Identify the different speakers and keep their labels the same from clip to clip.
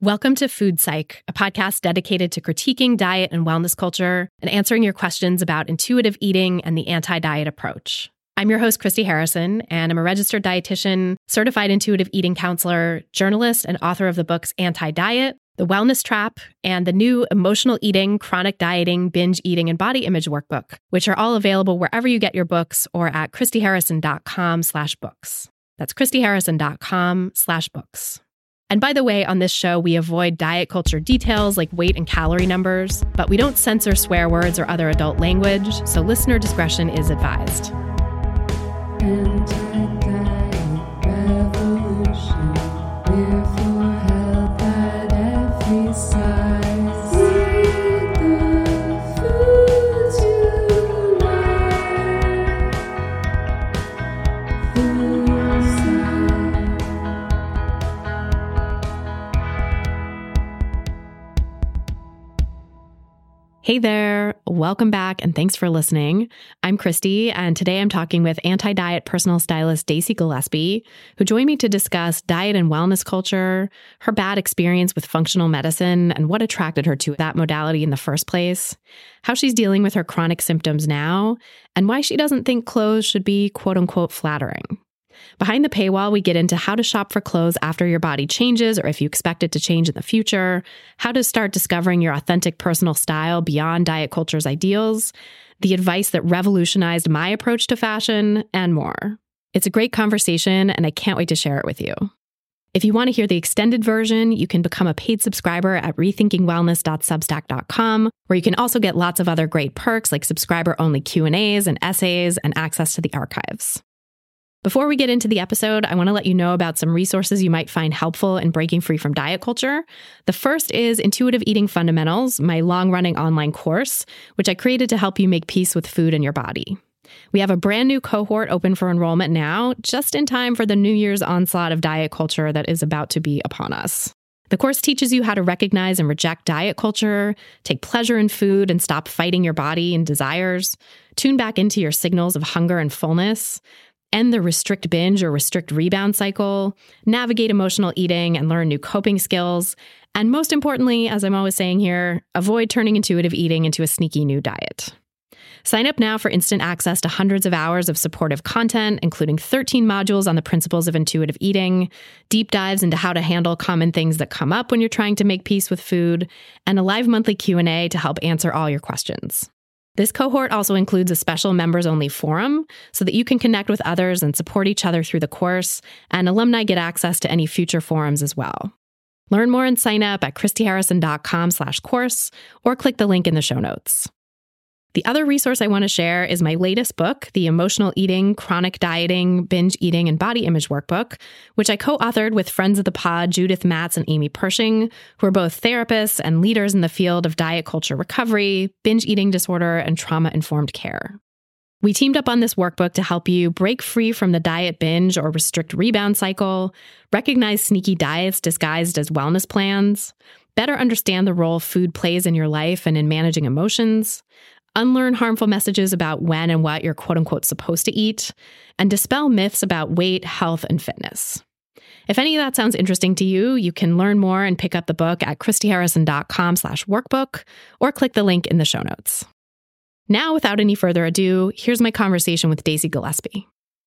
Speaker 1: Welcome to Food Psych, a podcast dedicated to critiquing diet and wellness culture and answering your questions about intuitive eating and the anti-diet approach. I'm your host, Christy Harrison, and I'm a registered dietitian, certified intuitive eating counselor, journalist, and author of the books Anti-Diet, The Wellness Trap, and the new Emotional Eating, Chronic Dieting, Binge Eating, and Body Image Workbook, which are all available wherever you get your books or at christyharrison.com/books. That's christyharrison.com/books. And by the way, on this show, we avoid diet culture details like weight and calorie numbers, but we don't censor swear words or other adult language, so listener discretion is advised.
Speaker 2: Anti-diet revolution, we're for health at every size. Eat the foods you like. Food Psych.
Speaker 1: Hey there, welcome back, and thanks for listening. I'm Christy, and today I'm talking with anti-diet personal stylist Daisy Gillespie, who joined me to discuss diet and wellness culture, her bad experience with functional medicine, and what attracted her to that modality in the first place, how she's dealing with her chronic symptoms now, and why she doesn't think clothes should be quote-unquote flattering. Behind the paywall, we get into how to shop for clothes after your body changes or if you expect it to change in the future, how to start discovering your authentic personal style beyond diet culture's ideals, the advice that revolutionized my approach to fashion, and more. It's a great conversation, and I can't wait to share it with you. If you want to hear the extended version, you can become a paid subscriber at rethinkingwellness.substack.com, where you can also get lots of other great perks like subscriber-only Q&As and essays and access to the archives. Before we get into the episode, I want to let you know about some resources you might find helpful in breaking free from diet culture. The first is Intuitive Eating Fundamentals, my long-running online course, which I created to help you make peace with food and your body. We have a brand new cohort open for enrollment now, just in time for the New Year's onslaught of diet culture that is about to be upon us. The course teaches you how to recognize and reject diet culture, take pleasure in food and stop fighting your body and desires, tune back into your signals of hunger and fullness, end the restrict binge or restrict rebound cycle, navigate emotional eating and learn new coping skills, and most importantly, as I'm always saying here, avoid turning intuitive eating into a sneaky new diet. Sign up now for instant access to hundreds of hours of supportive content, including 13 modules on the principles of intuitive eating, deep dives into how to handle common things that come up when you're trying to make peace with food, and a live monthly Q&A to help answer all your questions. This cohort also includes a special members-only forum so that you can connect with others and support each other through the course, and alumni get access to any future forums as well. Learn more and sign up at christyharrison.com/course or click the link in the show notes. The other resource I want to share is my latest book, The Emotional Eating, Chronic Dieting, Binge Eating, and Body Image Workbook, which I co-authored with friends of the pod, Judith Matz and Amy Pershing, who are both therapists and leaders in the field of diet culture recovery, binge eating disorder, and trauma-informed care. We teamed up on this workbook to help you break free from the diet binge or restrict rebound cycle, recognize sneaky diets disguised as wellness plans, better understand the role food plays in your life and in managing emotions, unlearn harmful messages about when and what you're quote-unquote supposed to eat, and dispel myths about weight, health, and fitness. If any of that sounds interesting to you, you can learn more and pick up the book at christyharrison.com/workbook or click the link in the show notes. Now, without any further ado, here's my conversation with Daisy Gillespie.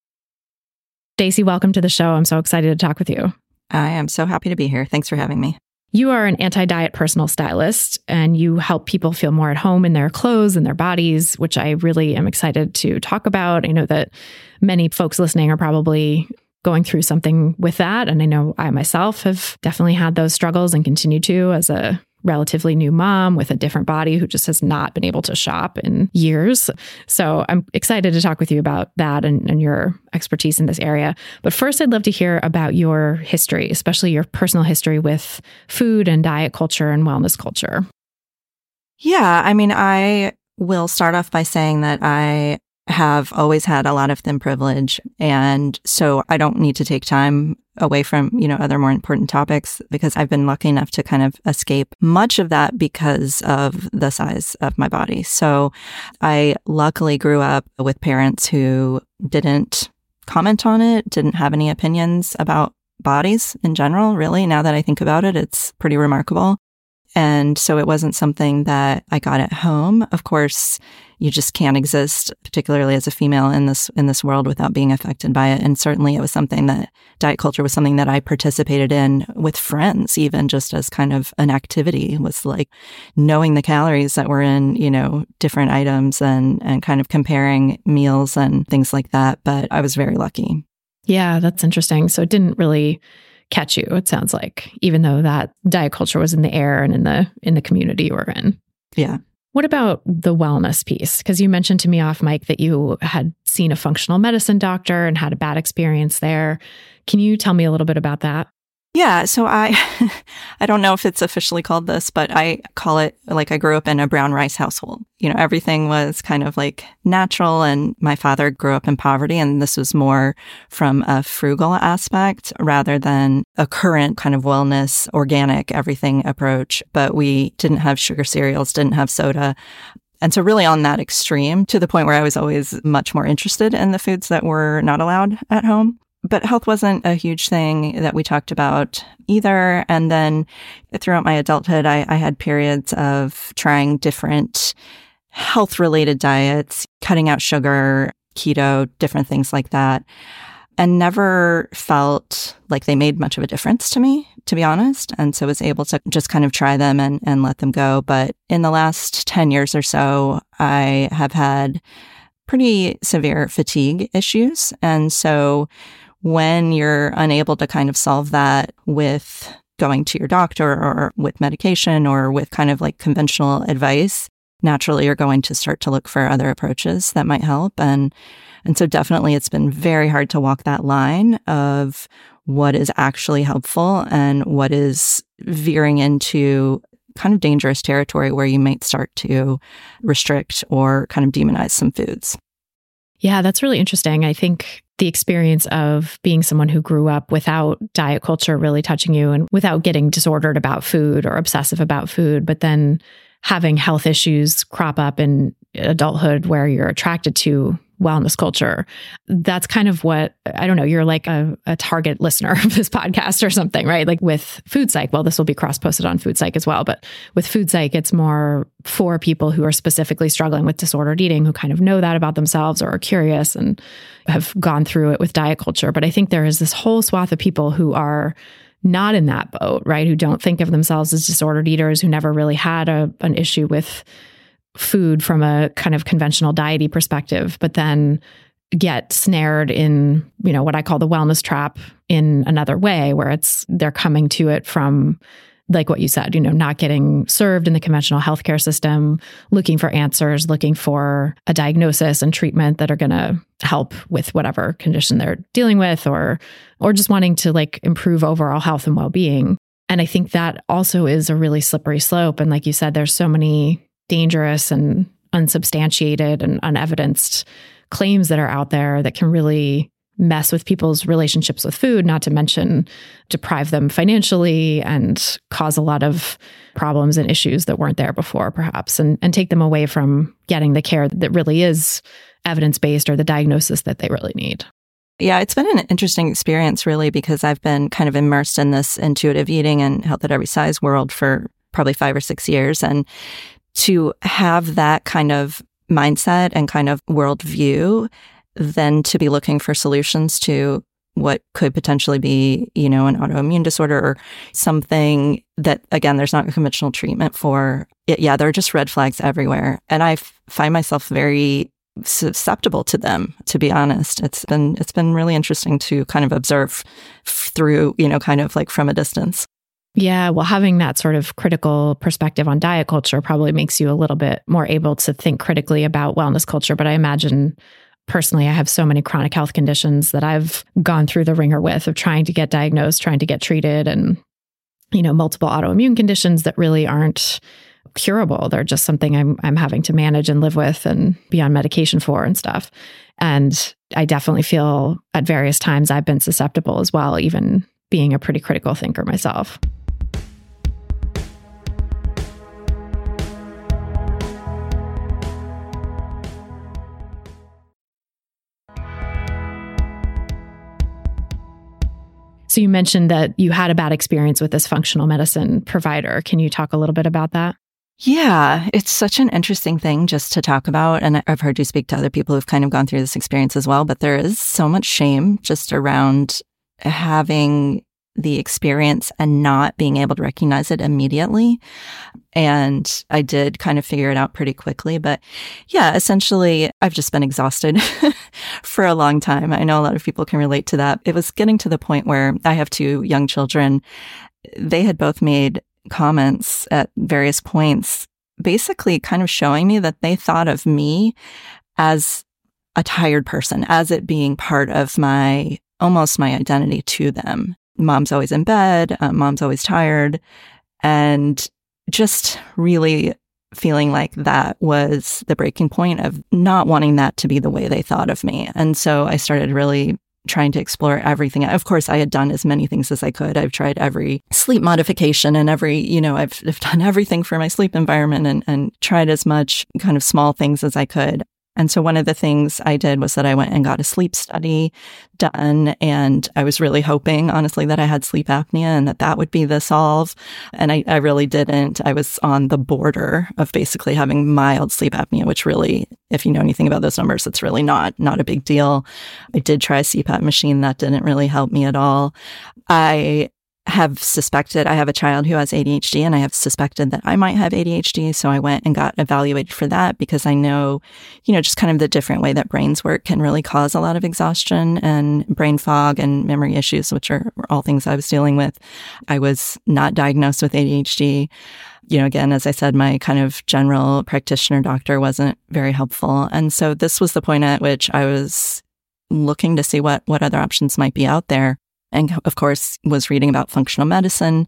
Speaker 1: Daisy, welcome to the show. I'm so excited to talk with you.
Speaker 3: I am so happy to be here. Thanks for having me.
Speaker 1: You are an anti-diet personal stylist, and you help people feel more at home in their clothes and their bodies, which I really am excited to talk about. I know that many folks listening are probably going through something with that, and I know I myself have definitely had those struggles and continue to as a relatively new mom with a different body who just has not been able to shop in years. So I'm excited to talk with you about that and your expertise in this area. But first, I'd love to hear about your history, especially your personal history with food and diet culture and wellness culture.
Speaker 3: Yeah, I will start off by saying that I have always had a lot of thin privilege. And so I don't need to take time away from, other more important topics because I've been lucky enough to kind of escape much of that because of the size of my body. So I luckily grew up with parents who didn't comment on it, didn't have any opinions about bodies in general, really. Now that I think about it, it's pretty remarkable. And so it wasn't something that I got at home. Of course, you just can't exist, particularly as a female in this world, without being affected by it. And certainly it was something that diet culture was something that I participated in with friends, even just as kind of an activity, was like knowing the calories that were in, different items and kind of comparing meals and things like that. But I was very lucky.
Speaker 1: Yeah, that's interesting. So it didn't really catch you, it sounds like, even though that diet culture was in the air and in the community you were in.
Speaker 3: Yeah.
Speaker 1: What about the wellness piece? Because you mentioned to me off mic that you had seen a functional medicine doctor and had a bad experience there. Can you tell me a little bit about that?
Speaker 3: Yeah. So I don't know if it's officially called this, but I call it like I grew up in a brown rice household. Everything was kind of like natural, and my father grew up in poverty, and this was more from a frugal aspect rather than a current kind of wellness, organic, everything approach. But we didn't have sugar cereals, didn't have soda. And so really on that extreme, to the point where I was always much more interested in the foods that were not allowed at home. But health wasn't a huge thing that we talked about either. And then throughout my adulthood, I had periods of trying different health-related diets, cutting out sugar, keto, different things like that, and never felt like they made much of a difference to me, to be honest. And so I was able to just kind of try them and let them go. But in the last 10 years or so, I have had pretty severe fatigue issues. And so when you're unable to kind of solve that with going to your doctor or with medication or with kind of like conventional advice, naturally you're going to start to look for other approaches that might help. And so definitely it's been very hard to walk that line of what is actually helpful and what is veering into kind of dangerous territory where you might start to restrict or kind of demonize some foods.
Speaker 1: Yeah, that's really interesting. I think the experience of being someone who grew up without diet culture really touching you and without getting disordered about food or obsessive about food, but then having health issues crop up in adulthood where you're attracted to wellness culture. That's kind of what, I don't know, you're like a target listener of this podcast or something, right? Like with Food Psych, well, this will be cross-posted on Food Psych as well, but with Food Psych, it's more for people who are specifically struggling with disordered eating, who kind of know that about themselves or are curious and have gone through it with diet culture. But I think there is this whole swath of people who are not in that boat, right? Who don't think of themselves as disordered eaters, who never really had an issue with food from a kind of conventional diety perspective, but then get snared in, what I call the wellness trap in another way, where they're coming to it from, like what you said, not getting served in the conventional healthcare system, looking for answers, looking for a diagnosis and treatment that are going to help with whatever condition they're dealing with, or just wanting to like improve overall health and well-being. And I think that also is a really slippery slope. And like you said, there's so many dangerous and unsubstantiated and unevidenced claims that are out there that can really mess with people's relationships with food, not to mention deprive them financially and cause a lot of problems and issues that weren't there before, perhaps, and take them away from getting the care that really is evidence-based or the diagnosis that they really need.
Speaker 3: Yeah, it's been an interesting experience, really, because I've been kind of immersed in this intuitive eating and health at every size world for probably 5 or 6 years. And to have that kind of mindset and kind of worldview, then to be looking for solutions to what could potentially be, an autoimmune disorder or something that, again, there's not a conventional treatment for. Yeah, there are just red flags everywhere. And I find myself very susceptible to them, to be honest. It's been really interesting to kind of observe through, kind of like from a distance.
Speaker 1: Yeah, well, having that sort of critical perspective on diet culture probably makes you a little bit more able to think critically about wellness culture. But I imagine personally, I have so many chronic health conditions that I've gone through the ringer with of trying to get diagnosed, trying to get treated, and, multiple autoimmune conditions that really aren't curable. They're just something I'm having to manage and live with and be on medication for and stuff. And I definitely feel at various times I've been susceptible as well, even being a pretty critical thinker myself. So you mentioned that you had a bad experience with this functional medicine provider. Can you talk a little bit about that?
Speaker 3: Yeah, it's such an interesting thing just to talk about. And I've heard you speak to other people who've kind of gone through this experience as well. But there is so much shame just around having the experience and not being able to recognize it immediately. And I did kind of figure it out pretty quickly. But yeah, essentially, I've just been exhausted for a long time. I know a lot of people can relate to that. It was getting to the point where I have 2 young children. They had both made comments at various points, basically kind of showing me that they thought of me as a tired person, as it being part of almost my identity to them. Mom's always in bed, mom's always tired, and just really feeling like that was the breaking point of not wanting that to be the way they thought of me. And so I started really trying to explore everything. Of course, I had done as many things as I could. I've tried every sleep modification and I've done everything for my sleep environment and tried as much kind of small things as I could. And so one of the things I did was that I went and got a sleep study done. And I was really hoping, honestly, that I had sleep apnea and that would be the solve. And I really didn't. I was on the border of basically having mild sleep apnea, which really, if you know anything about those numbers, it's really not a big deal. I did try a CPAP machine. That didn't really help me at all. I have a child who has ADHD, and I have suspected that I might have ADHD. So I went and got evaluated for that because I know, just kind of the different way that brains work can really cause a lot of exhaustion and brain fog and memory issues, which are all things I was dealing with. I was not diagnosed with ADHD. Again, as I said, my kind of general practitioner doctor wasn't very helpful. And so this was the point at which I was looking to see what other options might be out there. And of course, was reading about functional medicine.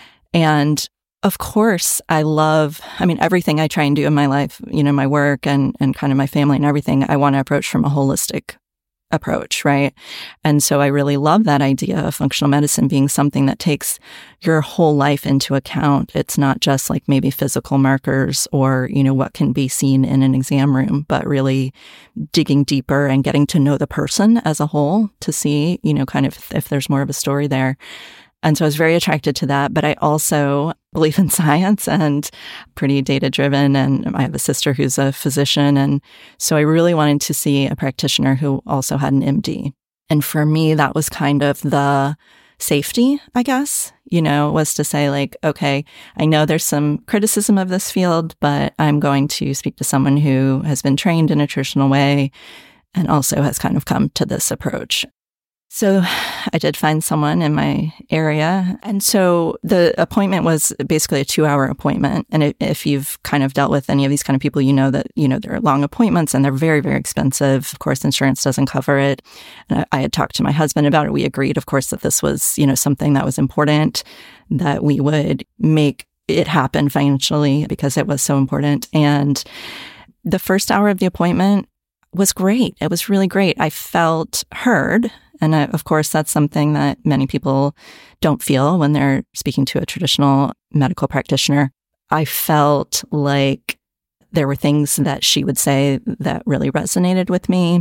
Speaker 3: And of course, everything I try and do in my life, my work and kind of my family and everything, I want to approach from a holistic approach, right? And so I really love that idea of functional medicine being something that takes your whole life into account. It's not just like maybe physical markers or, what can be seen in an exam room, but really digging deeper and getting to know the person as a whole to see, kind of if there's more of a story there. And so I was very attracted to that, but I also believe in science and pretty data-driven, and I have a sister who's a physician, and so I really wanted to see a practitioner who also had an MD. And for me, that was kind of the safety, I guess, was to say like, okay, I know there's some criticism of this field, but I'm going to speak to someone who has been trained in a traditional way and also has kind of come to this approach. So I did find someone in my area. And so the appointment was basically a 2-hour appointment. And if you've kind of dealt with any of these kind of people, that, there are long appointments and they're very, very expensive. Of course, insurance doesn't cover it. And I had talked to my husband about it. We agreed, of course, that this was, something that was important, that we would make it happen financially because it was so important. And the first hour of the appointment was great. It was really great. I felt heard. And of course, that's something that many people don't feel when they're speaking to a traditional medical practitioner. I felt like there were things that she would say that really resonated with me.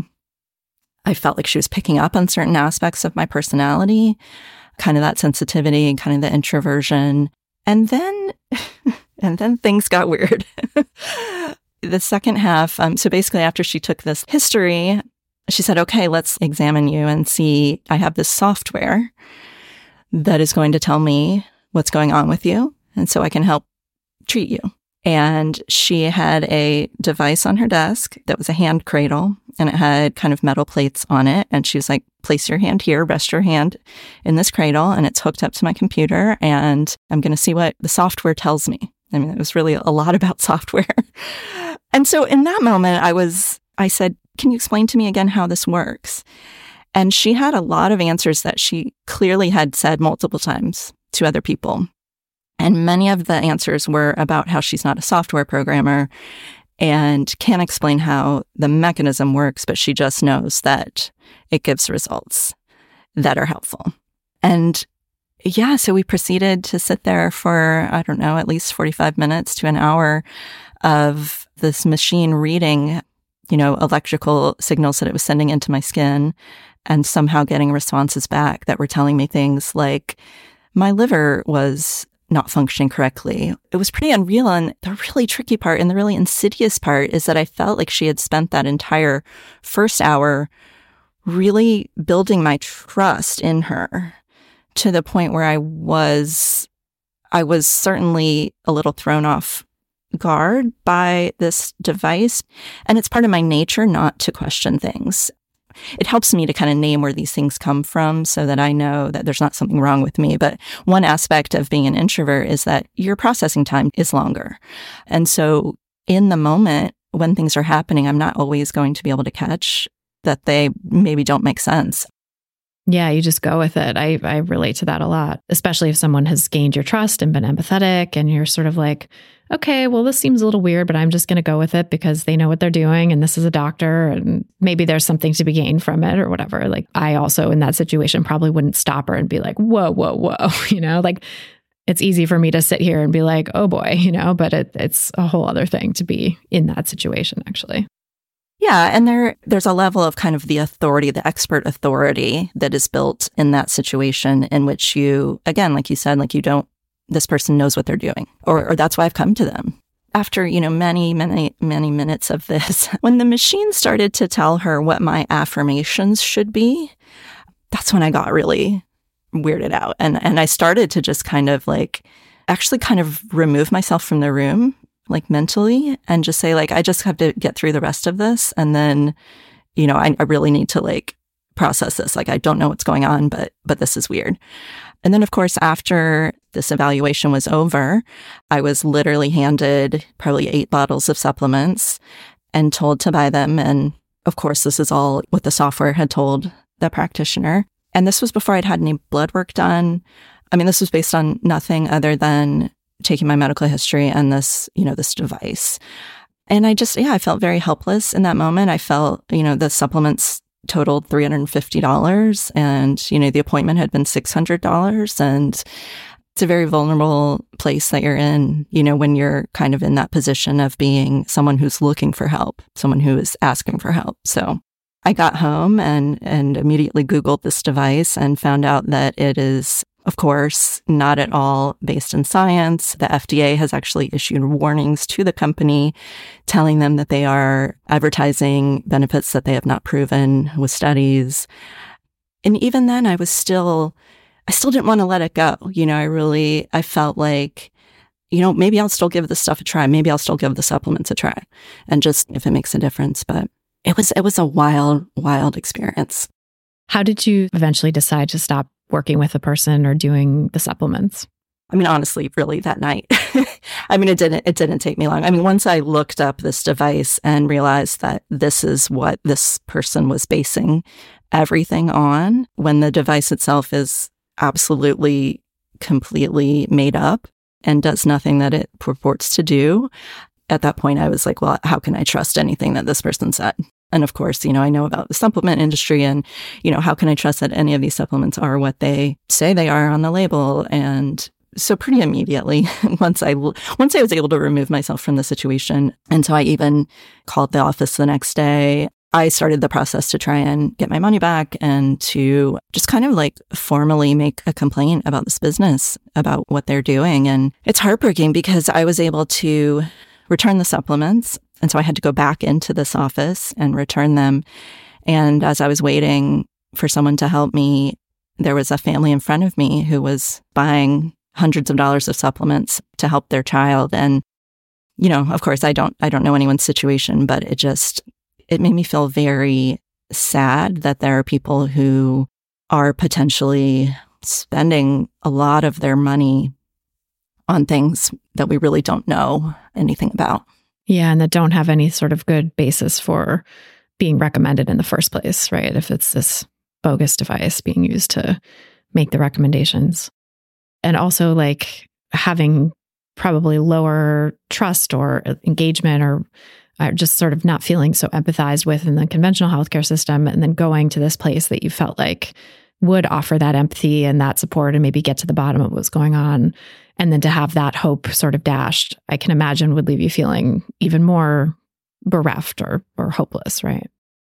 Speaker 3: I felt like she was picking up on certain aspects of my personality, kind of that sensitivity and kind of the introversion. And then things got weird. The second half, so basically after she took this history, she said, okay, let's examine you and see. I have this software that is going to tell me what's going on with you, and so I can help treat you. And she had a device on her desk that was a hand cradle, and it had kind of metal plates on it. And she was like, place your hand here, rest your hand in this cradle, and it's hooked up to my computer, and I'm going to see what the software tells me. I mean, it was really a lot about software. And so in that moment, I said, can you explain to me again how this works? And she had a lot of answers that she clearly had said multiple times to other people. And many of the answers were about how she's not a software programmer and can't explain how the mechanism works, but she just knows that it gives results that are helpful. And yeah, so we proceeded to sit there for, I don't know, at least 45 minutes to an hour of this machine reading, electrical signals that it was sending into my skin and somehow getting responses back that were telling me things like my liver was not functioning correctly. It was pretty unreal. And the really tricky part and the really insidious part is that I felt like she had spent that entire first hour really building my trust in her to the point where I was certainly a little thrown off guard by this device. And it's part of my nature not to question things. It helps me to kind of name where these things come from so that I know that there's not something wrong with me. But one aspect of being an introvert is that your processing time is longer. And so in the moment when things are happening, I'm not always going to be able to catch that they maybe don't make sense.
Speaker 1: Yeah, you just go with it. I relate to that a lot, especially if someone has gained your trust and been empathetic and you're sort of like, okay, well, this seems a little weird, but I'm just going to go with it because they know what they're doing and this is a doctor and maybe there's something to be gained from it or whatever. Like I also in that situation probably wouldn't stop her and be like, whoa, whoa, whoa, like it's easy for me to sit here and be like, oh boy, but it's a whole other thing to be in that situation actually.
Speaker 3: Yeah, and there's a level of kind of the authority, the expert authority that is built in that situation in which you, again, like you said, like this person knows what they're doing, or that's why I've come to them. After, many, many, many minutes of this, when the machine started to tell her what my affirmations should be, that's when I got really weirded out. And I started to just kind of actually kind of remove myself from the room, like mentally, and just say I just have to get through the rest of this. And then, I really need to process this. I don't know what's going on, but this is weird. And then of course, after this evaluation was over, I was literally handed probably 8 bottles of supplements and told to buy them. And of course, this is all what the software had told the practitioner. And this was before I'd had any blood work done. I mean, this was based on nothing other than taking my medical history and this, this device. And I felt very helpless in that moment. I felt, the supplements totaled $350 and, the appointment had been $600. And it's a very vulnerable place that you're in, when you're kind of in that position of being someone who's looking for help, someone who is asking for help. So I got home and immediately Googled this device and found out that it is, of course, not at all based in science. The FDA has actually issued warnings to the company telling them that they are advertising benefits that they have not proven with studies. And even then, I still didn't want to let it go. I felt like, maybe I'll still give this stuff a try. Maybe I'll still give the supplements a try and just if it makes a difference. But it was a wild, wild experience.
Speaker 1: How did you eventually decide to stop working with a person or doing the supplements?
Speaker 3: I mean, honestly, really that night. I mean, it didn't take me long. I mean, once I looked up this device and realized that this is what this person was basing everything on, when the device itself is absolutely, completely made up and does nothing that it purports to do, at that point, I was like, well, how can I trust anything that this person said? And of course, I know about the supplement industry and, how can I trust that any of these supplements are what they say they are on the label? And so pretty immediately, once I was able to remove myself from the situation, and so I even called the office the next day, I started the process to try and get my money back and to just kind of formally make a complaint about this business, about what they're doing. And it's heartbreaking because I was able to return the supplements. And so I had to go back into this office and return them. And as I was waiting for someone to help me, there was a family in front of me who was buying hundreds of dollars of supplements to help their child. And, of course, I don't know anyone's situation, but it made me feel very sad that there are people who are potentially spending a lot of their money on things that we really don't know anything about.
Speaker 1: Yeah, and that don't have any sort of good basis for being recommended in the first place, right? If it's this bogus device being used to make the recommendations. And also having probably lower trust or engagement or just sort of not feeling so empathized with in the conventional healthcare system, and then going to this place that you felt like would offer that empathy and that support and maybe get to the bottom of what's going on. And then to have that hope sort of dashed, I can imagine would leave you feeling even more bereft or hopeless, right?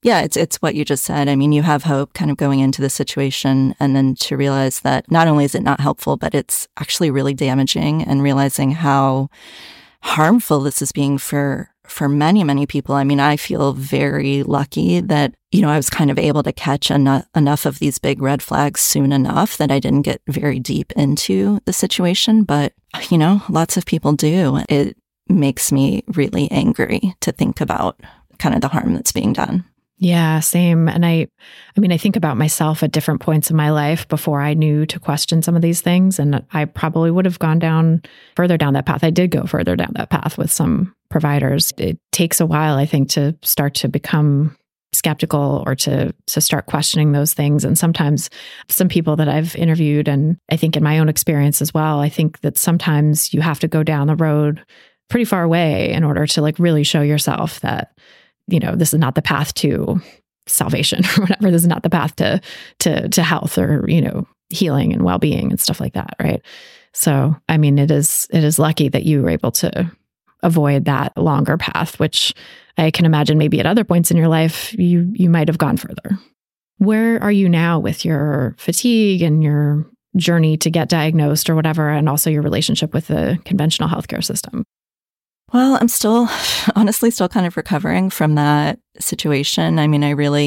Speaker 3: Yeah, it's what you just said. I mean, you have hope kind of going into the situation, and then to realize that not only is it not helpful, but it's actually really damaging, and realizing how harmful this is being for many, many people. I mean, I feel very lucky that, I was kind of able to catch enough of these big red flags soon enough that I didn't get very deep into the situation. But, lots of people do. It makes me really angry to think about kind of the harm that's being done.
Speaker 1: Yeah, same. And I think about myself at different points in my life before I knew to question some of these things. And I probably would have gone further down that path. I did go further down that path with some providers. It takes a while, I think, to start to become skeptical or to start questioning those things. And sometimes some people that I've interviewed, and I think in my own experience as well, I think that sometimes you have to go down the road pretty far away in order to really show yourself that this is not the path to salvation or whatever. This is not the path to health or, healing and well-being and stuff like that. Right. So, I mean, it is lucky that you were able to avoid that longer path, which I can imagine maybe at other points in your life, you might have gone further. Where are you now with your fatigue and your journey to get diagnosed or whatever, and also your relationship with the conventional healthcare system?
Speaker 3: Well, I'm honestly still kind of recovering from that situation. I mean,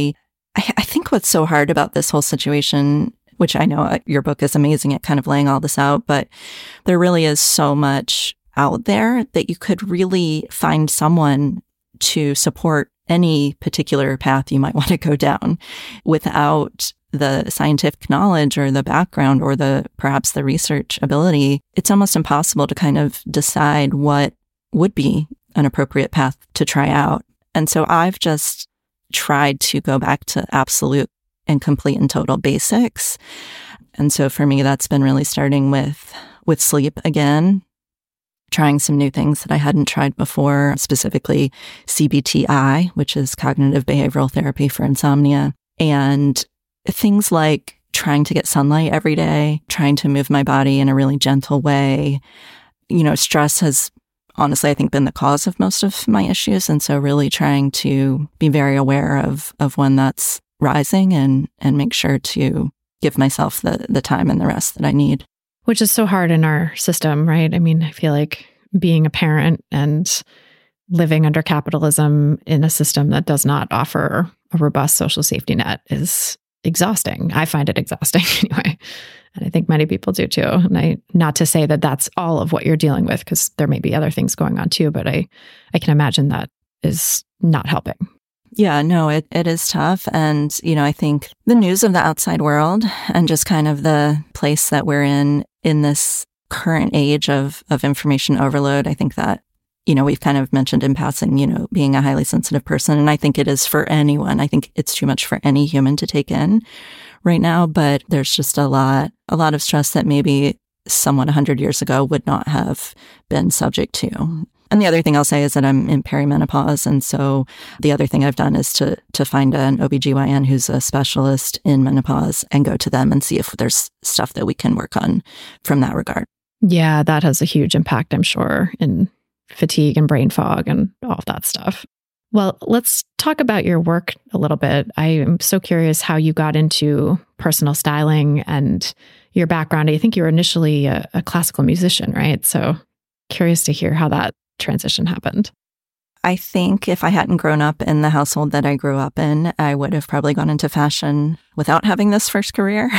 Speaker 3: I think what's so hard about this whole situation, which I know your book is amazing at kind of laying all this out, but there really is so much out there that you could really find someone to support any particular path you might want to go down without the scientific knowledge or the background or perhaps the research ability. It's almost impossible to kind of decide what would be an appropriate path to try out. And so I've just tried to go back to absolute and complete and total basics. And so for me, that's been really starting with sleep again, trying some new things that I hadn't tried before, specifically CBTI, which is cognitive behavioral therapy for insomnia, and things like trying to get sunlight every day, trying to move my body in a really gentle way. Stress has honestly, I think, been the cause of most of my issues. And so really trying to be very aware of when that's rising and make sure to give myself the time and the rest that I need.
Speaker 1: Which is so hard in our system, right? I mean, I feel like being a parent and living under capitalism in a system that does not offer a robust social safety net is exhausting. I find it exhausting anyway. And I think many people do too. And not to say that that's all of what you're dealing with, because there may be other things going on too, but I can imagine that is not helping.
Speaker 3: Yeah, no, it is tough. And, I think the news of the outside world and just kind of the place that we're in this current age of information overload, I think that, we've kind of mentioned in passing, being a highly sensitive person. And I think it is for anyone. I think it's too much for any human to take in right now, but there's just a lot of stress that maybe someone 100 years ago would not have been subject to. And the other thing I'll say is that I'm in perimenopause. And so the other thing I've done is to find an OBGYN who's a specialist in menopause and go to them and see if there's stuff that we can work on from that regard.
Speaker 1: Yeah, that has a huge impact, I'm sure, in fatigue and brain fog and all of that stuff. Well, let's talk about your work a little bit. I am so curious how you got into personal styling and your background. I think you were initially a classical musician, right? So curious to hear how that transition happened.
Speaker 3: I think if I hadn't grown up in the household that I grew up in, I would have probably gone into fashion without having this first career.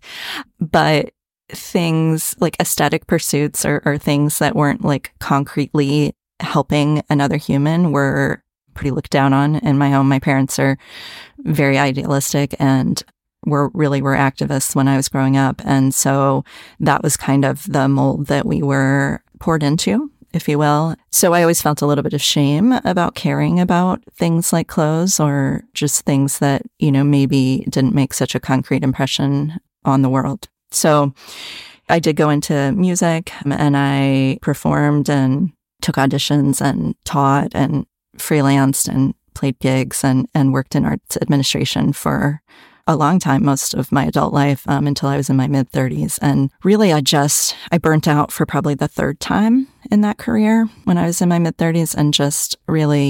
Speaker 3: But things like aesthetic pursuits or things that weren't like concretely helping another human were pretty looked down on in my home. My parents are very idealistic and were activists when I was growing up. And so that was kind of the mold that we were poured into, if you will. So I always felt a little bit of shame about caring about things like clothes or just things that, maybe didn't make such a concrete impression on the world. So I did go into music and I performed and took auditions and taught and freelanced and played gigs and worked in arts administration for a long time, most of my adult life, until I was in my mid-30s. And really, I burnt out for probably the third time in that career when I was in my mid-30s and just really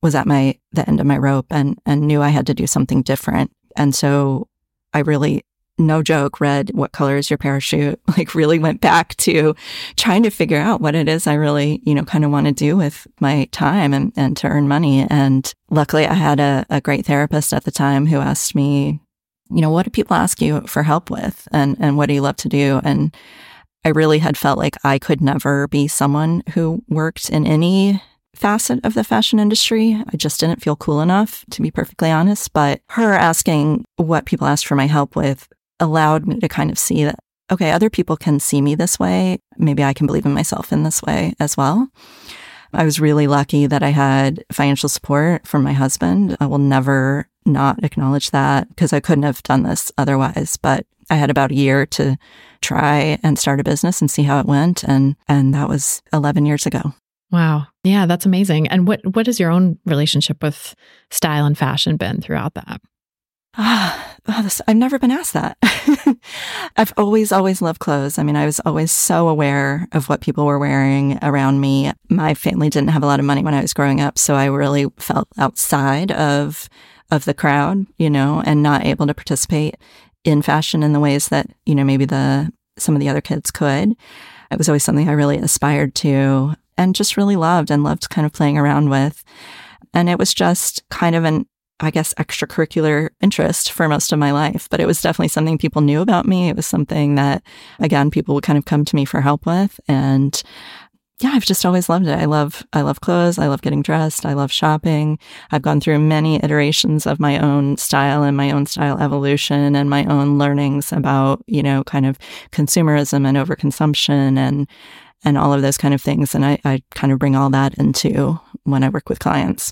Speaker 3: was at the end of my rope and knew I had to do something different. And so I really, no joke, read What Color Is Your Parachute? Like really went back to trying to figure out what it is I really, kind of want to do with my time and to earn money. And luckily I had a great therapist at the time who asked me, what do people ask you for help with? And what do you love to do? And I really had felt like I could never be someone who worked in any facet of the fashion industry. I just didn't feel cool enough, to be perfectly honest. But her asking what people asked for my help with allowed me to kind of see that, okay, other people can see me this way. Maybe I can believe in myself in this way as well. I was really lucky that I had financial support from my husband. I will never not acknowledge that because I couldn't have done this otherwise. But I had about a year to try and start a business and see how it went. And that was 11 years ago.
Speaker 1: Wow. Yeah, that's amazing. And what has your own relationship with style and fashion been throughout that?
Speaker 3: I've never been asked that. I've always loved clothes. I mean, I was always so aware of what people were wearing around me. My family didn't have a lot of money when I was growing up, so I really felt outside of the crowd, and not able to participate in fashion in the ways that, maybe some of the other kids could. It was always something I really aspired to and just really loved kind of playing around with. And it was just kind of an, I guess, extracurricular interest for most of my life. But it was definitely something people knew about me. It was something that, again, people would kind of come to me for help with. And yeah, I've just always loved it. I love clothes. I love getting dressed. I love shopping. I've gone through many iterations of my own style and my own style evolution and my own learnings about, kind of consumerism and overconsumption and all of those kind of things. And I kind of bring all that into when I work with clients.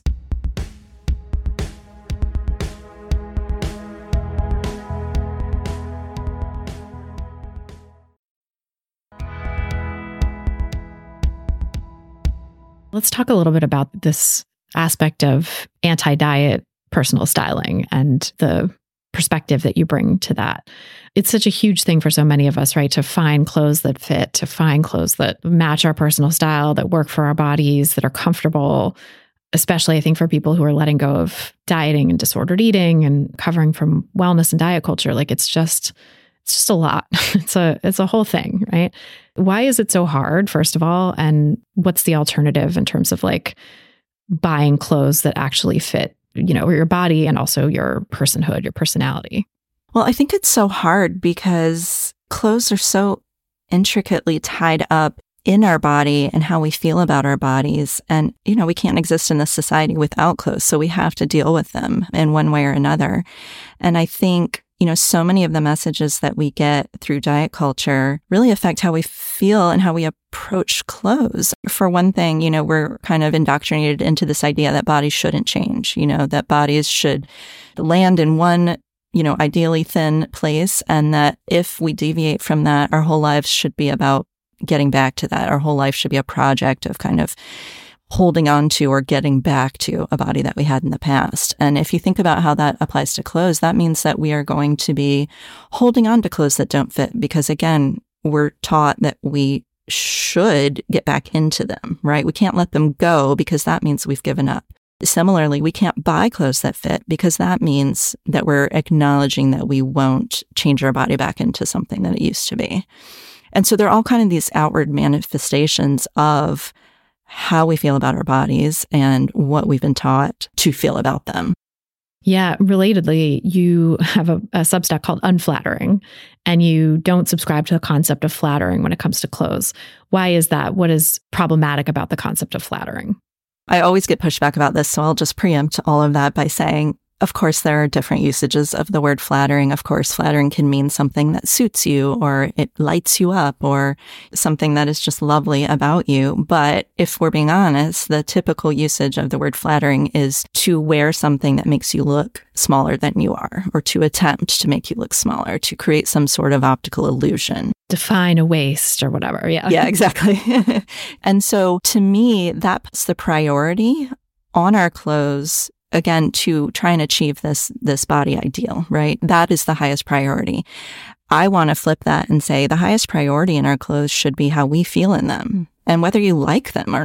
Speaker 1: Let's talk a little bit about this aspect of anti-diet personal styling and the perspective that you bring to that. It's such a huge thing for so many of us, right? To find clothes that fit, to find clothes that match our personal style, that work for our bodies, that are comfortable, especially I think for people who are letting go of dieting and disordered eating and covering from wellness and diet culture. Like it's just a lot. It's a whole thing, right? Why is it so hard, first of all? And what's the alternative in terms of like buying clothes that actually fit, your body and also your personhood, your personality?
Speaker 3: Well, I think it's so hard because clothes are so intricately tied up in our body and how we feel about our bodies. And, we can't exist in this society without clothes. So we have to deal with them in one way or another. And I think, so many of the messages that we get through diet culture really affect how we feel and how we approach clothes. For one thing, we're kind of indoctrinated into this idea that bodies shouldn't change, that bodies should land in one, ideally thin place. And that if we deviate from that, our whole lives should be about getting back to that. Our whole life should be a project of kind of holding on to or getting back to a body that we had in the past. And if you think about how that applies to clothes, that means that we are going to be holding on to clothes that don't fit because, again, we're taught that we should get back into them, right? We can't let them go because that means we've given up. Similarly, we can't buy clothes that fit because that means that we're acknowledging that we won't change our body back into something that it used to be. And so they're all kind of these outward manifestations of how we feel about our bodies and what we've been taught to feel about them.
Speaker 1: Yeah. Relatedly, you have a Substack called Unflattering, and you don't subscribe to the concept of flattering when it comes to clothes. Why is that? What is problematic about the concept of flattering?
Speaker 3: I always get pushback about this, so I'll just preempt all of that by saying, of course, there are different usages of the word flattering. Of course, flattering can mean something that suits you or it lights you up or something that is just lovely about you. But if we're being honest, the typical usage of the word flattering is to wear something that makes you look smaller than you are, or to attempt to make you look smaller, to create some sort of optical illusion.
Speaker 1: Define a waist or whatever. Yeah.
Speaker 3: Yeah, exactly. And so to me, that puts the priority on our clothes, again, to try and achieve this body ideal, right? That is the highest priority. I want to flip that and say the highest priority in our clothes should be how we feel in them and whether you like them or not.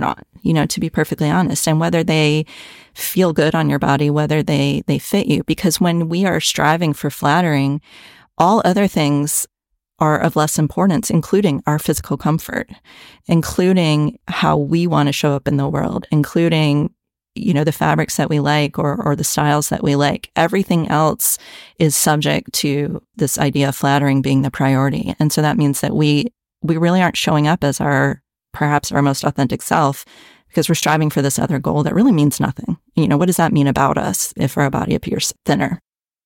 Speaker 3: to be perfectly honest, and whether they feel good on your body, whether they fit you. Because when we are striving for flattering, all other things are of less importance, including our physical comfort, including how we want to show up in the world, including, the fabrics that we like or the styles that we like. Everything else is subject to this idea of flattering being the priority. And so that means that we really aren't showing up as perhaps our most authentic self, because we're striving for this other goal that really means nothing. What does that mean about us if our body appears thinner?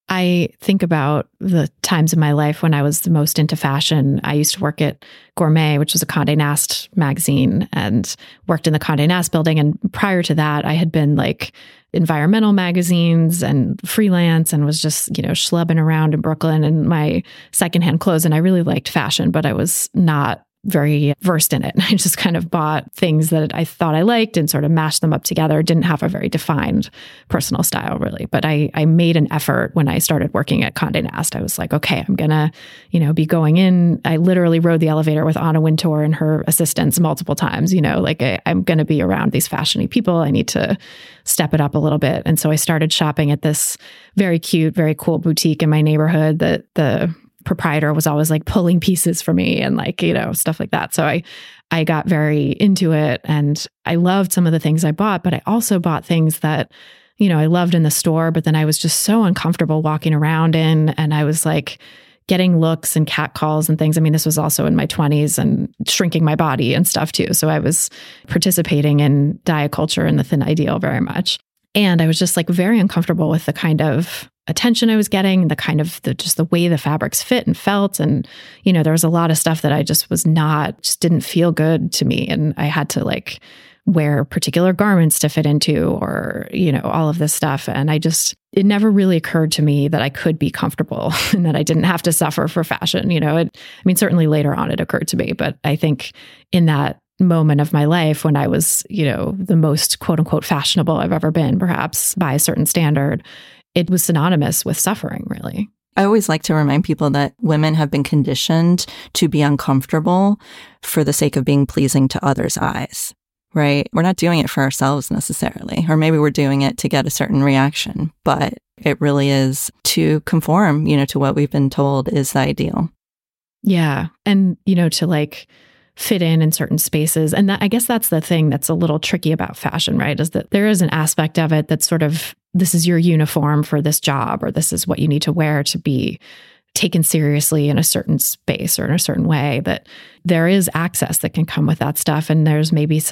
Speaker 1: I think about the times in my life when I was the most into fashion. I used to work at Gourmet, which was a Condé Nast magazine, and worked in the Condé Nast building. And prior to that, I had been like environmental magazines and freelance and was just, schlubbing around in Brooklyn in my secondhand clothes. And I really liked fashion, but I was not very versed in it. I just kind of bought things that I thought I liked and sort of mashed them up together. Didn't have a very defined personal style, really. But I made an effort when I started working at Condé Nast. I was like, okay, I'm going to, be going in. I literally rode the elevator with Anna Wintour and her assistants multiple times, I'm going to be around these fashiony people. I need to step it up a little bit. And so I started shopping at this very cute, very cool boutique in my neighborhood that the proprietor was always like pulling pieces for me and stuff like that. So I got very into it, and I loved some of the things I bought, but I also bought things that, I loved in the store, but then I was just so uncomfortable walking around in, and I was like getting looks and catcalls and things. I mean, this was also in my 20s and shrinking my body and stuff too. So I was participating in diet culture and the thin ideal very much. And I was just like very uncomfortable with the kind of attention I was getting, just the way the fabrics fit and felt. And, there was a lot of stuff that I just didn't feel good to me. And I had to like wear particular garments to fit into, or, all of this stuff. And it never really occurred to me that I could be comfortable and that I didn't have to suffer for fashion. Certainly later on it occurred to me, but I think in that moment of my life when I was, the most quote unquote fashionable I've ever been, perhaps by a certain standard, it was synonymous with suffering, really.
Speaker 3: I always like to remind people that women have been conditioned to be uncomfortable for the sake of being pleasing to others' eyes, right? We're not doing it for ourselves necessarily, or maybe we're doing it to get a certain reaction, but it really is to conform, to what we've been told is the ideal. Yeah.
Speaker 1: And, to like fit in certain spaces. And I guess that's the thing that's a little tricky about fashion, right? Is that there is an aspect of it that's sort of, this is your uniform for this job, or this is what you need to wear to be taken seriously in a certain space or in a certain way, that there is access that can come with that stuff. And there's maybe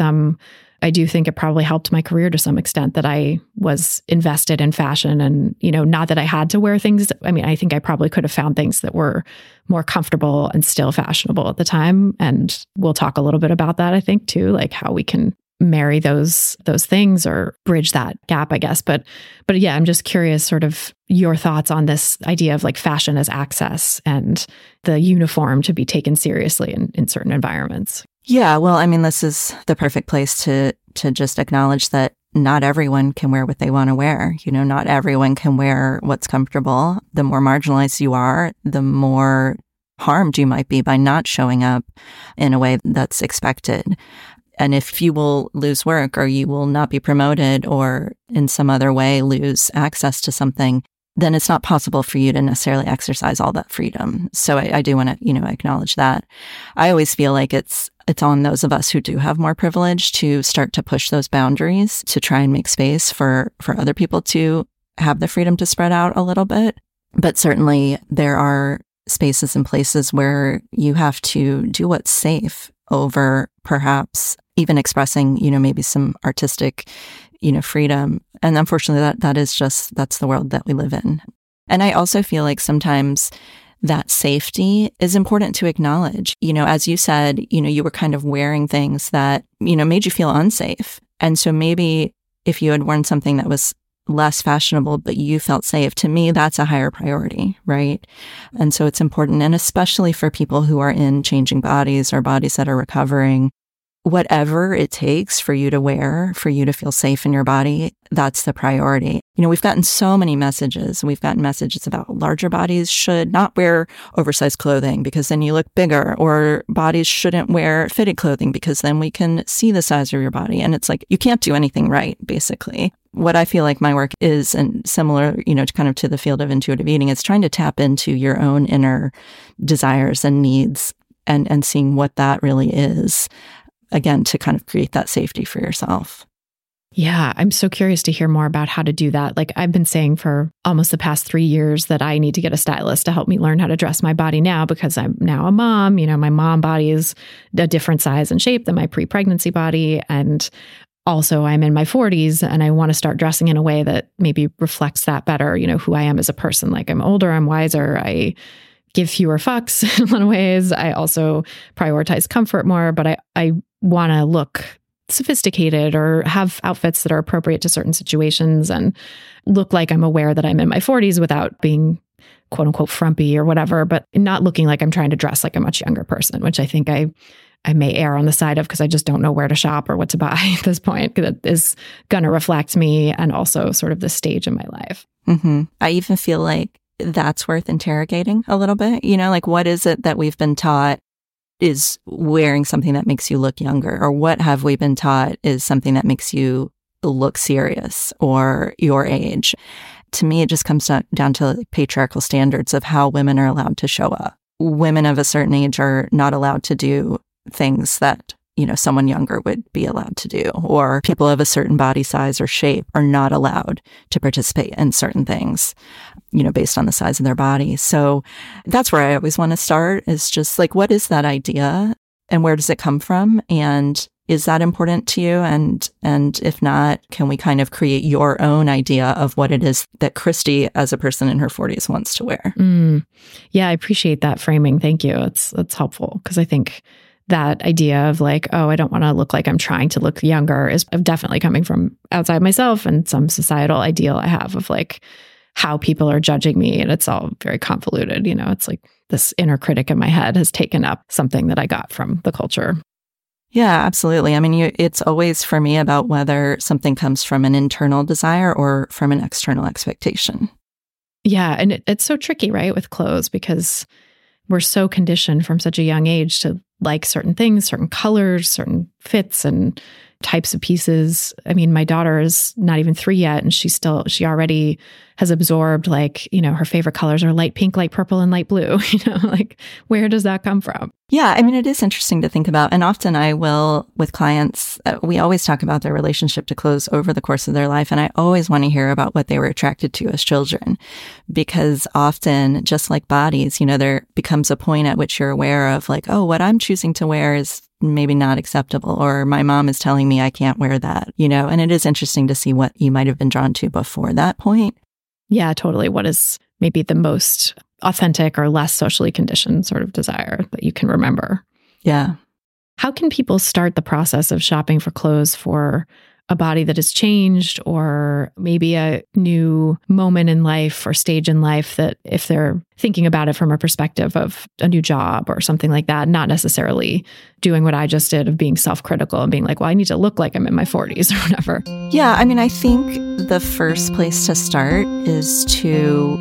Speaker 1: I do think it probably helped my career to some extent that I was invested in fashion, and, not that I had to wear things. I mean, I think I probably could have found things that were more comfortable and still fashionable at the time. And we'll talk a little bit about that, I think, too, like how we can marry those things or bridge that gap, I guess. But yeah, I'm just curious sort of your thoughts on this idea of like fashion as access and the uniform to be taken seriously in certain environments.
Speaker 3: Yeah, well, I mean, this is the perfect place to just acknowledge that not everyone can wear what they want to wear. Not everyone can wear what's comfortable. The more marginalized you are, the more harmed you might be by not showing up in a way that's expected. And if you will lose work, or you will not be promoted, or in some other way lose access to something, then it's not possible for you to necessarily exercise all that freedom. So I do want to, acknowledge that. I always feel like it's on those of us who do have more privilege to start to push those boundaries, to try and make space for other people to have the freedom to spread out a little bit. But certainly there are spaces and places where you have to do what's safe over perhaps even expressing, maybe some artistic, freedom. And unfortunately, that's the world that we live in. And I also feel like sometimes that safety is important to acknowledge. As you said, you were kind of wearing things that, made you feel unsafe. And so maybe if you had worn something that was less fashionable, but you felt safe, to me, that's a higher priority, right? And so it's important, and especially for people who are in changing bodies or bodies that are recovering, whatever it takes for you to wear, for you to feel safe in your body, that's the priority. We've gotten so many messages. We've gotten messages about larger bodies should not wear oversized clothing because then you look bigger, or bodies shouldn't wear fitted clothing because then we can see the size of your body. And it's like, you can't do anything right, basically. What I feel like my work is, and similar, to kind of to the field of intuitive eating, it's trying to tap into your own inner desires and needs and seeing what that really is, again, to kind of create that safety for yourself.
Speaker 1: Yeah, I'm so curious to hear more about how to do that. Like I've been saying for almost the past 3 years that I need to get a stylist to help me learn how to dress my body now, because I'm now a mom. My mom body is a different size and shape than my pre-pregnancy body. And also I'm in my 40s and I want to start dressing in a way that maybe reflects that better, who I am as a person. Like I'm older, I'm wiser, I give fewer fucks in a lot of ways. I also prioritize comfort more, but I want to look sophisticated or have outfits that are appropriate to certain situations and look like I'm aware that I'm in my 40s without being quote unquote frumpy or whatever, but not looking like I'm trying to dress like a much younger person, which I think I may err on the side of because I just don't know where to shop or what to buy at this point that is going to reflect me and also sort of the stage in my life.
Speaker 3: Mm-hmm. I even feel like that's worth interrogating a little bit. Like what is it that we've been taught is wearing something that makes you look younger? Or what have we been taught is something that makes you look serious or your age? To me, it just comes down to patriarchal standards of how women are allowed to show up. Women of a certain age are not allowed to do things that someone younger would be allowed to do, or people of a certain body size or shape are not allowed to participate in certain things, based on the size of their body. So that's where I always want to start, is just like, what is that idea and where does it come from? And is that important to you? And if not, can we kind of create your own idea of what it is that Christy, as a person in her 40s, wants to wear?
Speaker 1: Yeah, I appreciate that framing. Thank you. It's helpful, because I think that idea of like, oh, I don't want to look like I'm trying to look younger is definitely coming from outside myself and some societal ideal I have of like how people are judging me. And it's all very convoluted. It's like this inner critic in my head has taken up something that I got from the culture.
Speaker 3: Yeah, absolutely. I mean, it's always for me about whether something comes from an internal desire or from an external expectation.
Speaker 1: Yeah. And it's so tricky, right, with clothes, because we're so conditioned from such a young age to like certain things, certain colors, certain fits and types of pieces. I mean, my daughter is not even 3 yet, and she already has absorbed like, her favorite colors are light pink, light purple, and light blue. Like where does that come from?
Speaker 3: Yeah, I mean, it is interesting to think about. And often I will, with clients, we always talk about their relationship to clothes over the course of their life. And I always want to hear about what they were attracted to as children, because often, just like bodies, there becomes a point at which you're aware of like, oh, what I'm choosing to wear is maybe not acceptable, or my mom is telling me I can't wear that, and it is interesting to see what you might have been drawn to before that point.
Speaker 1: Yeah, totally. What is maybe the most authentic or less socially conditioned sort of desire that you can remember?
Speaker 3: Yeah.
Speaker 1: How can people start the process of shopping for clothes for a body that has changed, or maybe a new moment in life or stage in life that if they're thinking about it from a perspective of a new job or something like that, not necessarily doing what I just did of being self-critical and being like, well, I need to look like I'm in my 40s or whatever.
Speaker 3: Yeah, I mean, I think the first place to start is to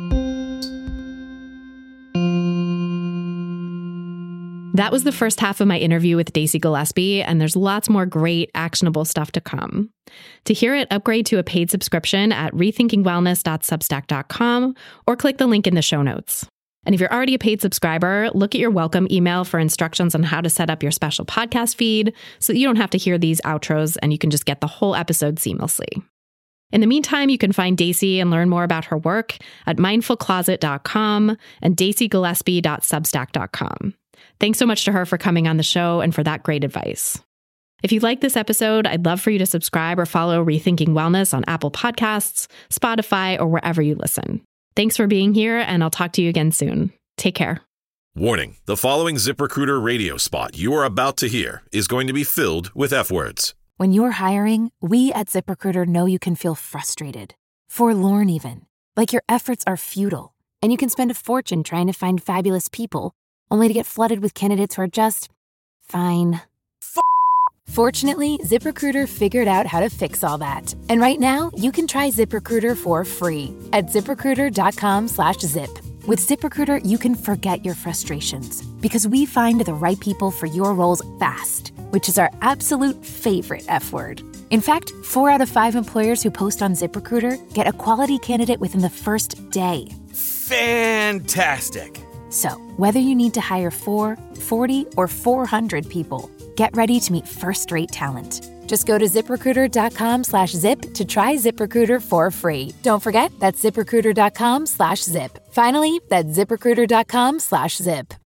Speaker 1: That was the first half of my interview with Daisy Gillespie, and there's lots more great, actionable stuff to come. To hear it, upgrade to a paid subscription at rethinkingwellness.substack.com or click the link in the show notes. And if you're already a paid subscriber, look at your welcome email for instructions on how to set up your special podcast feed so that you don't have to hear these outros and you can just get the whole episode seamlessly. In the meantime, you can find Daisy and learn more about her work at mindfulcloset.com and daisygillespie.substack.com. Thanks so much to her for coming on the show and for that great advice. If you like this episode, I'd love for you to subscribe or follow Rethinking Wellness on Apple Podcasts, Spotify, or wherever you listen. Thanks for being here, and I'll talk to you again soon. Take care.
Speaker 4: Warning, the following ZipRecruiter radio spot you are about to hear is going to be filled with F-words.
Speaker 5: When you're hiring, we at ZipRecruiter know you can feel frustrated, forlorn even, like your efforts are futile, and you can spend a fortune trying to find fabulous people only to get flooded with candidates who are just fine. Fortunately, ZipRecruiter figured out how to fix all that. And right now, you can try ZipRecruiter for free at ZipRecruiter.com/zip. With ZipRecruiter, you can forget your frustrations because we find the right people for your roles fast, which is our absolute favorite F word. In fact, 4 out of 5 employers who post on ZipRecruiter get a quality candidate within the first day.
Speaker 6: Fantastic.
Speaker 5: So, whether you need to hire 4, 40, or 400 people, get ready to meet first-rate talent. Just go to ZipRecruiter.com/zip to try ZipRecruiter for free. Don't forget, that's ZipRecruiter.com/zip. Finally, that's ZipRecruiter.com/zip.